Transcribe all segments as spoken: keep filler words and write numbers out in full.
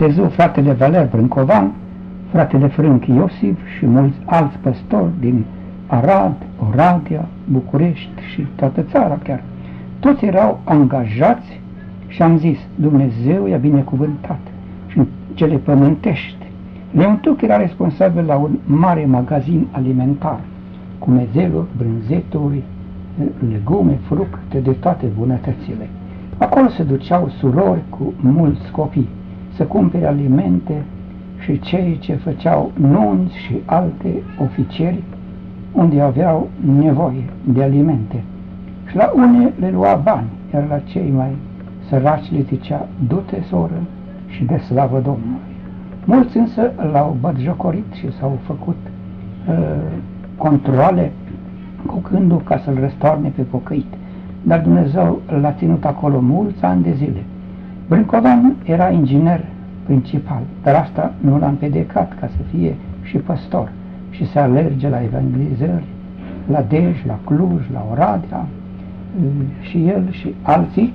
botezul fratele Valer Brâncovan, fratele Frânc Iosif și mulți alți păstori din Arad, Oradea, București și toată țara chiar. Toți erau angajați și am zis, Dumnezeu i-a binecuvântat și în cele pământești. Leon Tuc era responsabil la un mare magazin alimentar, cu mezeluri, brânzeturi, legume, fructe, de toate bunătățile. Acolo se duceau surori cu mulți copii să cumpere alimente și cei ce făceau nunți și alte oficieri unde aveau nevoie de alimente. Și la unii le lua bani, iar la cei mai săraci le zicea, du-te, soră, și de slavă Domnului. Mulți însă l-au batjocorit și s-au făcut uh, controale cu gândul ca să-l răstoarne pe pocăit. Dar Dumnezeu l-a ținut acolo mulți ani de zile. Brâncovan era inginer principal, dar asta nu l-a împedecat ca să fie și păstor și să alerge la evangelizări, la Dej, la Cluj, la Oradea, și el și alții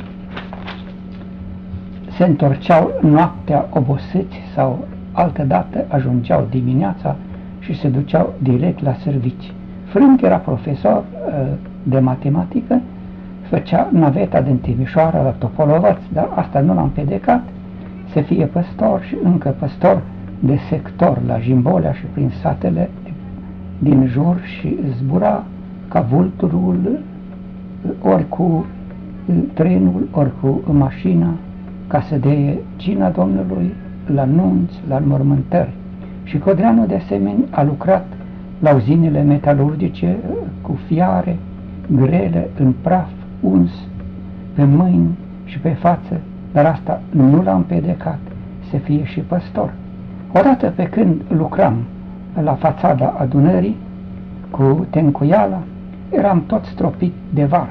se întorceau noaptea obosiți sau altădată ajungeau dimineața și se duceau direct la servici. Frânc era profesor de matematică, făcea naveta din Timișoara la Topolovăț, dar asta nu l-a împedecat să fie păstor și încă păstor de sector la Jimbolea și prin satele din jur și zbura ca vulturul ori cu trenul, ori cu mașina ca să dea cina Domnului la nunți, la înmormântări. Și Codreanu de asemenea a lucrat la uzinele metalurgice cu fiare grele în praf, uns pe mâini și pe față, dar asta nu l-a împedecat să fie și păstor. Odată pe când lucram la fațada adunării cu tencuiala, eram tot stropit de var.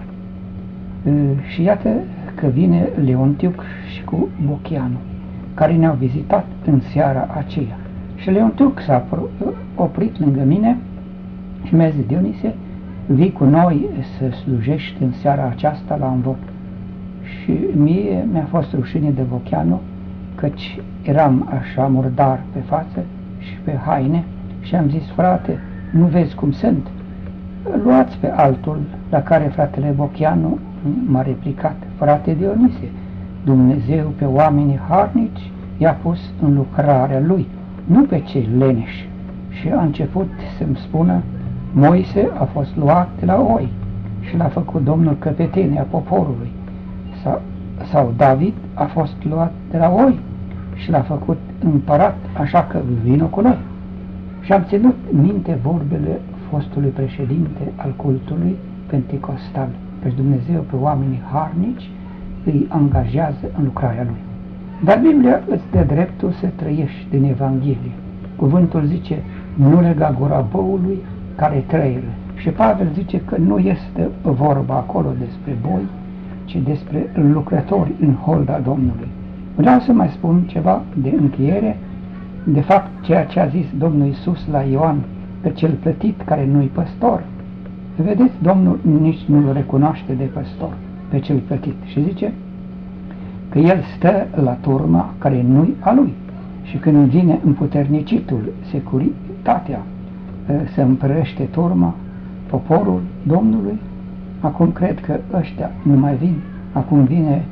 Și iată că vine Leontiuc și cu Bochianu, care ne-au vizitat în seara aceea. Și Leontiuc s-a oprit lângă mine și mi-a zis, Dionise, vii cu noi să slujești în seara aceasta la învop. Și mie mi-a fost rușine de Bochianu, căci eram așa murdar pe față și pe haine și am zis, frate, nu vezi cum sunt? Luați pe altul, la care fratele Bochianu m-a replicat, frate Dionise, Dumnezeu pe oamenii harnici i-a pus în lucrarea lui, nu pe cei leneși. Și a început să-mi spună, Moise a fost luat de la oi și l-a făcut domnul căpetenie a poporului, sau, sau David a fost luat de la oi și l-a făcut împărat, așa că vină cu noi. Și am ținut minte vorbele fostului președinte al cultului penticostal, căci Dumnezeu pe oamenii harnici îi angajează în lucrarea lui. Dar Biblia îți dă dreptul să trăiești din Evanghelie. Cuvântul zice, nu lega gura băului care trăire. Și Pavel zice că nu este vorba acolo despre boi, ci despre lucrători în holda Domnului. Vreau să mai spun ceva de încheiere, de fapt ceea ce a zis Domnul Iisus la Ioan, pe cel plătit care nu-i păstor. Vedeți, Domnul nici nu-l recunoaște de păstor, pe cel plătit. Și zice că el stă la turma care nu-i a lui. Și când vine împuternicitul, securitatea, să împărăște turma, poporul Domnului, acum cred că ăștia nu mai vin, acum vine,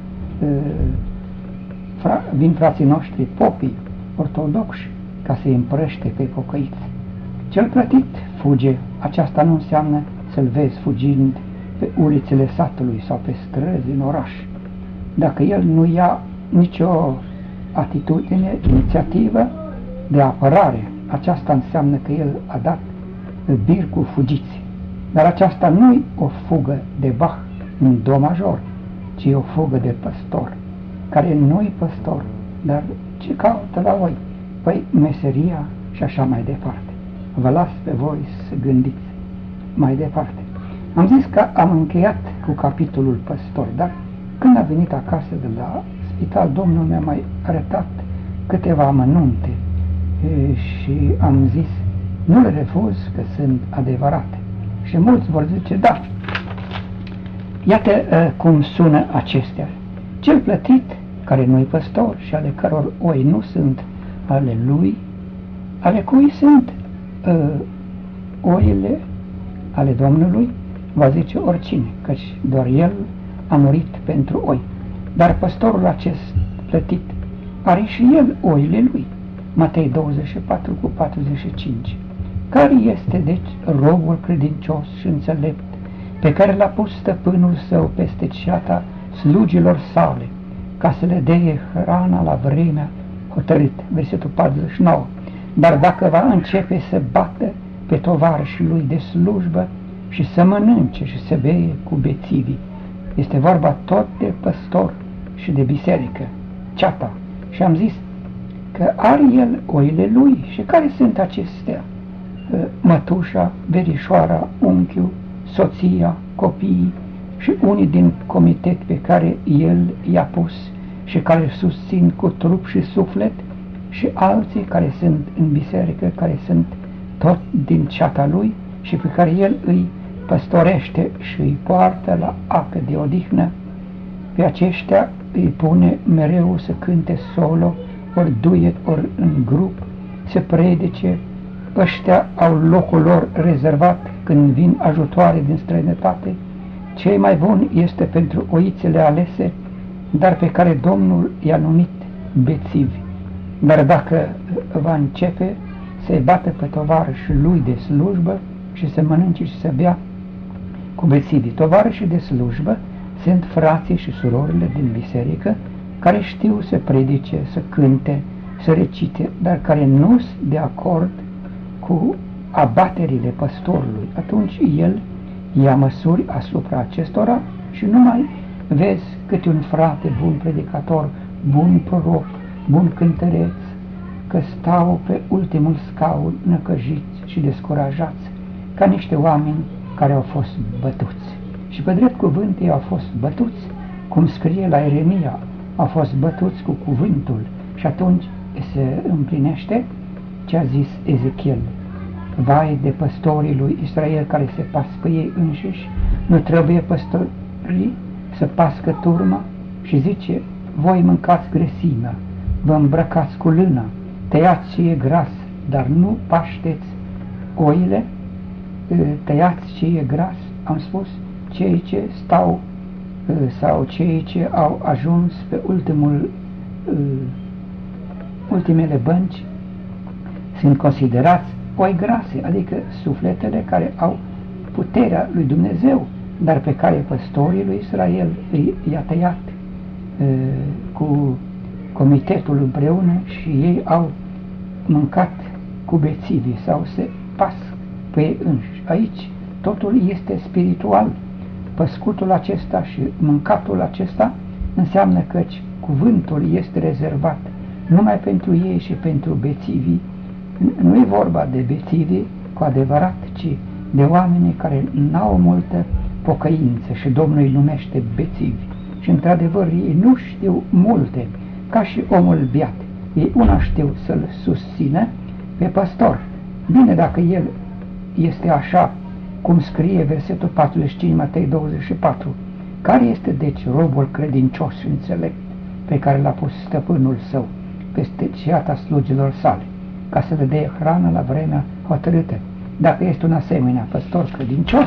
vin frații noștri, popii ortodoxi, ca să-i împărăște pe pocăiți. Cel plătit fuge, aceasta nu înseamnă să-l vezi fugind pe ulițele satului sau pe străzi în oraș. Dacă el nu ia nicio atitudine, inițiativă de apărare, aceasta înseamnă că el a dat bir cu fugiți. Dar aceasta nu-i o fugă de Bach în do major, ci o fugă de păstor, care nu-i păstor, dar ce caută la voi? Păi meseria și așa mai departe. Vă las pe voi să gândiți mai departe. Am zis că am încheiat cu capitolul păstor, dar când a venit acasă de la spital, Domnul mi-a mai arătat câteva amănunte e, și am zis, nu le refuz că sunt adevărate. Și mulți vor zice, da, iată uh, cum sună acestea. Cel plătit, care nu-i păstor și ale căror oi nu sunt ale lui, ale cui sunt uh, oile ale Domnului, va zice oricine, căci doar el a murit pentru oi. Dar păstorul acest plătit are și el oile lui. Matei douăzeci și patru cu patruzeci și cinci. Care este, deci, robul credincios și înțelept, pe care l-a pus stăpânul său peste ceata slugilor sale, ca să le dea hrana la vremea hotărâtă? Versetul patruzeci și nouă. Dar dacă va începe să bată pe tovarășii lui de slujbă și să mănânce și să beie cu bețivii, este vorba tot de păstor și de biserică, ceata. Și am zis că are el oile lui. Și care sunt acestea? Mătușa, verișoara, unchiul, soția, copiii și unii din comitet pe care el i-a pus și care susțin cu trup și suflet, și alții care sunt în biserică, care sunt tot din ceata lui și pe care el îi păstorește și îi poartă la apă de odihnă. Pe aceștia îi pune mereu să cânte solo, ori duet, ori în grup, să predice. Ăștia au locul lor rezervat când vin ajutoare din străinătate. Cei mai buni este pentru oițele alese, dar pe care Domnul i-a numit bețivi. Dar dacă va începe să-i bată pe tovarășii lui de slujbă și să mănânce și să bea cu bețivii. Tovarășii de slujbă sunt frații și surorile din biserică care știu să predice, să cânte, să recite, dar care nu sunt de acord cu abaterile păstorului. Atunci el ia măsuri asupra acestora și nu mai vezi câte un frate bun predicator, bun proroc, bun cântăreț, că stau pe ultimul scaun năcăjiți și descurajați, ca niște oameni care au fost bătuți. Și pe drept cuvânt ei au fost bătuți, cum scrie la Ieremia, au fost bătuți cu cuvântul. Și atunci se împlinește ce a zis Ezechiel: vai de păstorii lui Israel care se pască pe ei înșiși, nu trebuie păstorii să pască turma? Și zice: voi mâncați grăsimea, vă îmbrăcați cu lână, tăiați ce e gras, dar nu pașteți oile. Tăiați ce e gras, am spus, cei ce stau sau cei ce au ajuns pe ultimul, ultimele bănci sunt considerați oi grase, adică sufletele care au puterea lui Dumnezeu, dar pe care păstorii lui Israel i-a tăiat cu comitetul împreună și ei au mâncat cu bețivii sau se pasc pe ei înșiși. Aici totul este spiritual. Păscutul acesta și mâncatul acesta înseamnă că cuvântul este rezervat numai pentru ei și pentru bețivii. Nu e vorba de bețivii cu adevărat, ci de oameni care n-au multă pocăință și Domnul îi numește bețivi. Și într-adevăr ei nu știu multe, ca și omul biat. Ei una știu să-l susțină pe păstor. Bine, dacă el este așa cum scrie versetul patruzeci și cinci, Matei douăzeci și patru. Care este deci robul credincios și înțelept pe care l-a pus stăpânul său peste ceata slugilor sale, ca să le dea hrană la vremea hotărâtă? Dacă este un asemenea păstor credincios,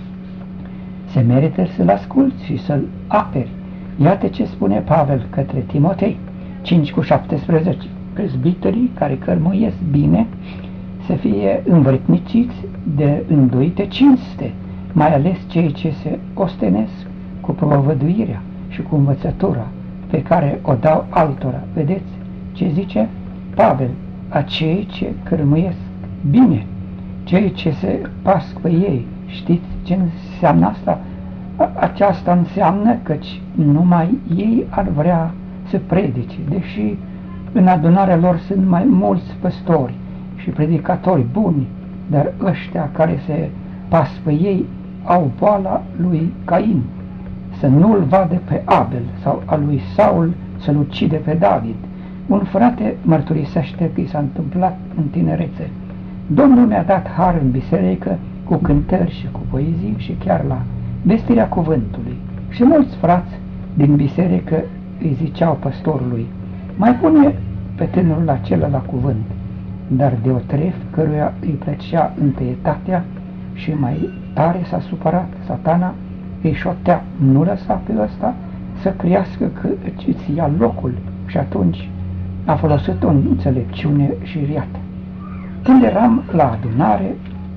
se merită să-l asculți și să-l aperi. Iată ce spune Pavel către Timotei, cinci cu șaptesprezece. Prezbiterii care cărmuiesc bine să fie învredniciți de îndoite cinste, mai ales cei ce se ostenesc cu propovăduirea și cu învățătura pe care o dau altora. Vedeți ce zice Pavel? Acei ce cărmuiesc bine, cei ce se pasc pe ei. Știți ce înseamnă asta? Aceasta înseamnă că numai ei ar vrea să predice, deși în adunarea lor sunt mai mulți păstori și predicatori buni, dar ăștia care se pasc pe ei au boala lui Cain, să nu-l vadă pe Abel, sau a lui Saul să-l ucide pe David. Un frate mărturisește că i s-a întâmplat în tinerețe. Domnul mi-a dat har în biserică cu cântări și cu poezii și chiar la vestirea cuvântului. Și mulți frați din biserică îi ziceau păstorului: mai pune pe tânărul acela la cuvânt. Dar Deotref, căruia îi plăcea întâietatea și mai tare s-a supărat Satana, îi șoptea: nu lăsa pe ăsta să crească că îți ia locul. Și atunci a folosit o înțelepciune și riată. Când eram la adunare,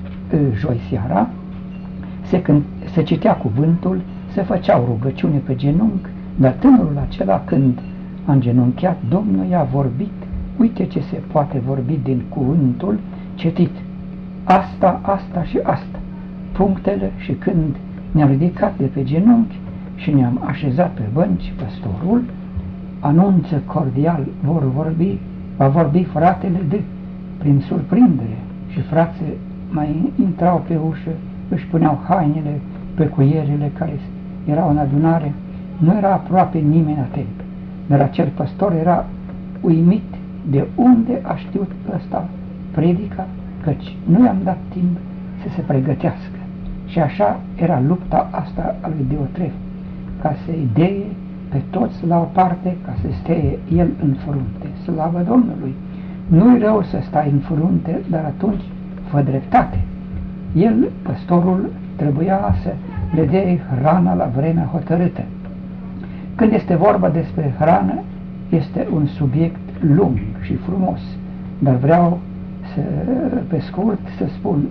joi seara, se, când, se citea cuvântul, se făceau rugăciune pe genunchi, dar tânărul acela, când a îngenunchiat, Domnul i-a vorbit. Uite ce se poate vorbi din cuvântul citit. Asta, asta și asta. Punctele. Și când ne-am ridicat de pe genunchi și ne-am așezat pe bănci, păstorul anunță cordial: vor vorbi, va vorbi fratele de, prin surprindere. Și frații mai intrau pe ușă, își puneau hainele pe cuierele care erau în adunare. Nu era aproape nimeni atent, dar acel păstor era uimit de unde a știut ăsta predica, căci nu i-am dat timp să se pregătească. Și așa era lupta asta a lui Deotref, ca să-i deie pe toți la o parte, ca să steie el în frunte. Slavă Domnului! Nu-i rău să stai în frunte, dar atunci fă dreptate. El, păstorul, trebuia să le dea hrana la vremea hotărâtă. Când este vorba despre hrană, este un subiect lung și frumos, dar vreau să, pe scurt să spun: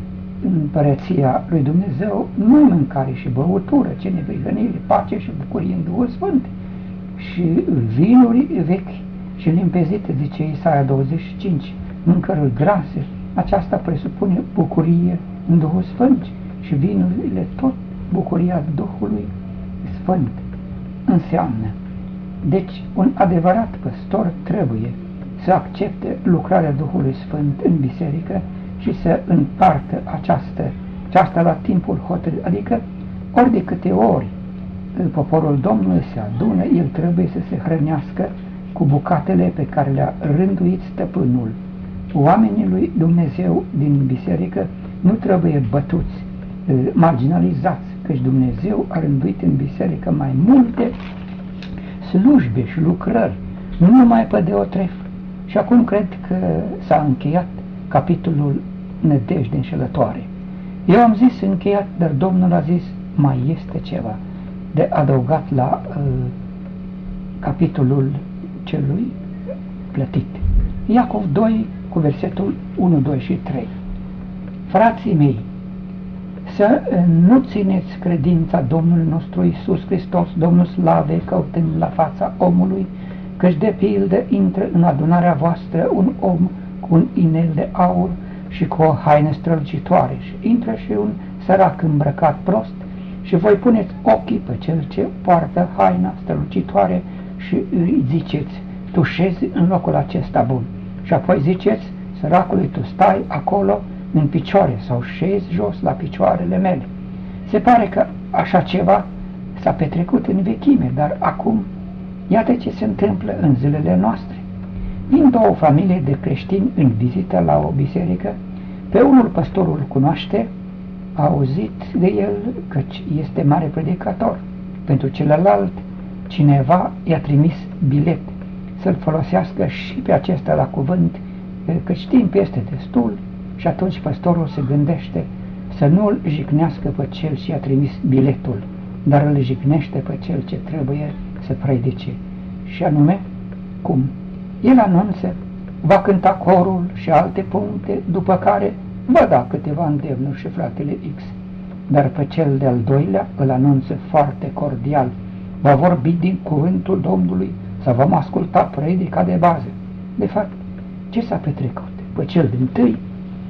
Împărăția lui Dumnezeu nu e mâncare și băutură, ci neprihănire, pace și bucurie în Duhul Sfânt și vinuri vechi și limpezite, zice Isaia douăzeci și cinci, mâncăruri grase. Aceasta presupune bucurie în Duhul Sfânt și vinurile tot bucuria Duhului Sfânt înseamnă. Deci, un adevărat păstor trebuie să accepte lucrarea Duhului Sfânt în biserică și să împartă această, aceasta la timpul hotărât, adică ori de câte ori poporul Domnului se adună, el trebuie să se hrănească cu bucatele pe care le-a rânduit stăpânul. Oamenii lui Dumnezeu din biserică nu trebuie bătuți, marginalizați, căci Dumnezeu a rânduit în biserică mai multe slujbe și lucrări, nu numai pe Deotref. Și acum cred că s-a încheiat capitolul nădejde înșelătoare. Eu am zis încheiat, dar Domnul a zis mai este ceva de adăugat la uh, capitolul celui plătit. Iacov doi cu versetul unu, doi și trei. Frații mei, să nu țineți credința Domnului nostru Iisus Hristos, Domnul slavei, căutând la fața omului, căci de pildă intră în adunarea voastră un om cu un inel de aur și cu o haină strălucitoare, și intră și un sărac îmbrăcat prost, și voi puneți ochii pe cel ce poartă haina strălucitoare și îi ziceți: tu șezi în locul acesta bun. Și apoi ziceți săracului: tu stai acolo în picioare sau șezi jos la picioarele mele. Se pare că așa ceva s-a petrecut în vechime, dar acum iată ce se întâmplă în zilele noastre. Vin două familii de creștini în vizită la o biserică. Pe unul păstorul cunoaște, a auzit de el căci este mare predicator. Pentru celălalt cineva i-a trimis bilet să-l folosească și pe acesta la cuvânt, căci timp este destul. Și atunci păstorul se gândește să nu îl jignească pe cel ce i-a trimis biletul, dar îl jignește pe cel ce trebuie să predice. Și anume, cum? El anunță, va cânta corul și alte puncte, după care va da câteva îndemnuri și fratele X. Dar pe cel de-al doilea îl anunță foarte cordial, va vorbi din cuvântul Domnului sau vom asculta predica de bază. De fapt, ce s-a petrecut? Pe cel din tâi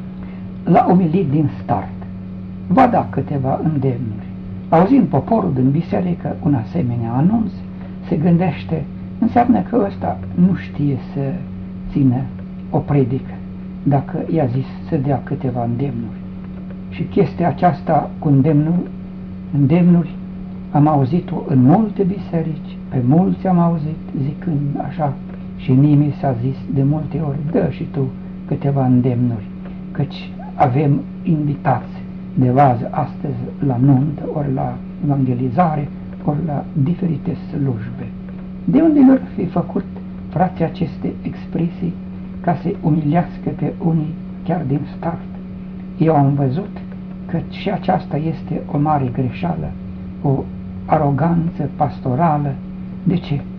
l-a umilit din start, va da câteva îndemnuri. Auzind poporul din biserică un asemenea anunț, se gândește, înseamnă că ăsta nu știe să țină o predică, dacă i-a zis să dea câteva îndemnuri. Și chestia aceasta cu îndemnuri, îndemnuri am auzit-o în multe biserici, pe mulți am auzit zicând așa, și nimeni s-a zis de multe ori: dă și tu câteva îndemnuri, căci avem invitați de bază astăzi la nuntă, ori la evangelizare, ori la diferite slujbe. De unde lor fi făcut frații aceste expresii ca să umilească pe unii chiar din start? Eu am văzut că și aceasta este o mare greșeală, o aroganță pastorală. De ce?